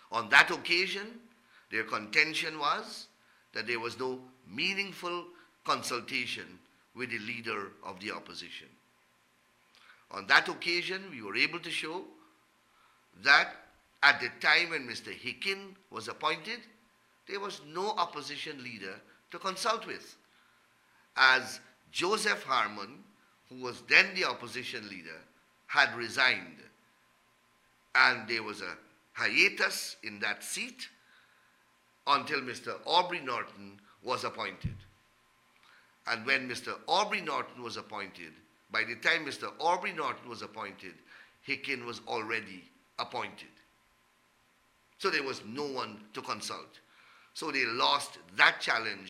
On that occasion, their contention was that there was no meaningful consultation with the leader of the opposition. On that occasion, we were able to show that at the time when Mr. Hicken was appointed, there was no opposition leader to consult with, as Joseph Harmon, who was then the opposition leader, had resigned. And there was a hiatus in that seat until Mr. Aubrey Norton was appointed. And when Mr. Aubrey Norton was appointed, by the time Mr. Aubrey Norton was appointed, Hicken was already appointed. So there was no one to consult. So they lost that challenge